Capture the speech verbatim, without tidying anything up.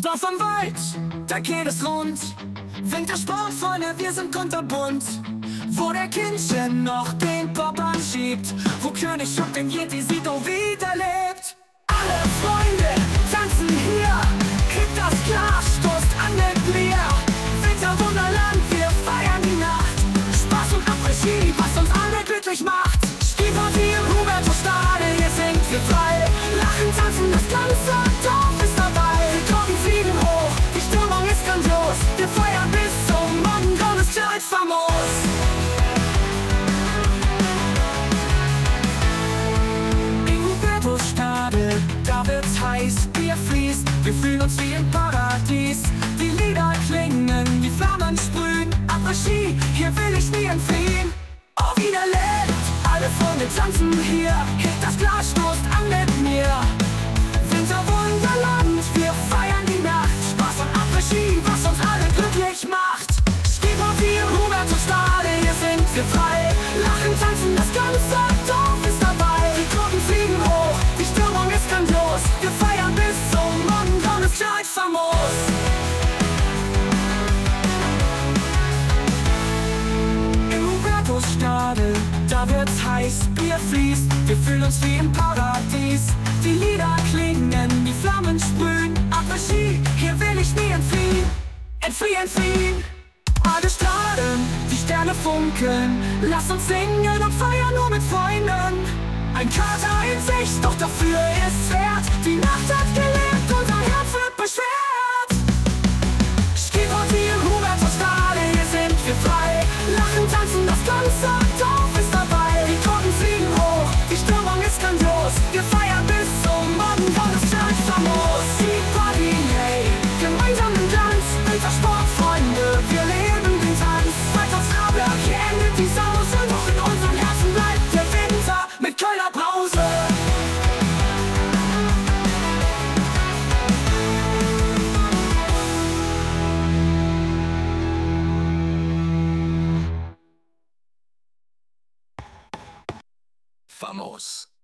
Dorf am Wald, da geht es rund. Wintersportfreunde, wir sind kunterbunt. Wo der Kindchen noch den Bob anschiebt, wo König Schuck den Yeti sieht und wieder lebt. Alle Freunde tanzen hier, kriegt das Glas, stoßt an mit mir. Winterwunderland, wir feiern die Nacht. Spaß und Après-Ski, was uns alle glücklich macht. Skiparty im Hubertusstadel, hier sind wir frei. Lachen, tanzen, das ganze Dorf ist dabei. Die Glocken fliegen hoch, die Stimmung ist grandios. Wir feiern bis zum Morgen, und es schneit famos. In Hubertusstadel, da wird's heiß, Bier fließt, wir fühlen uns wie im Paradies. Die Lieder klingen, die Flammen sprühen. Après-Ski, hier will ich nie entfliehen. Oh, wie der lebt, alle Freunde tanzen hier. Hebt das Glas, stoßt an mit mir. Winterwunderland, wir feiern die Nacht. Spaß und Après-Ski, was uns alle glücklich macht. Skiparty im Hubertusstadel, hier sind wir frei. Lachen, tanzen, das ganze Dorf ist dabei. Die Glocken fliegen hoch, die Stimmung ist grandios. Wir feiern bis zum Morgen, und es schneit famos. Hubertusstadel, da wird's heiß, Bier fließt, wir fühlen uns wie im Paradies. Die Lieder klingen, die Flammen sprühen. Après-Ski, hier will ich nie entfliehen. Entfliehen, entfliehen. Alle strahlen, die Sterne funkeln. Lass uns singen und feiern nur mit Freunden. Ein Kater in Sicht, doch dafür ist's wert. Die Nacht hat gelebt, unser Herz wird beschwert. Skiparty im Hubertusstadel, hier sind wir frei. Lachen, tanzen, das ganze Dorf ist dabei. Die Glocken fliegen hoch, die Stimmung ist grandios. Wir feiern bis zum Morgen, und es schneit famos. Skiparty, hey, gemeinsam im Glanz. Wintersportfreunde, wir leben den Tanz. Weiter Straberg, hier endet die Sause. Doch in unserem Herzen bleibt der Winter mit Kölner Brause. Famos.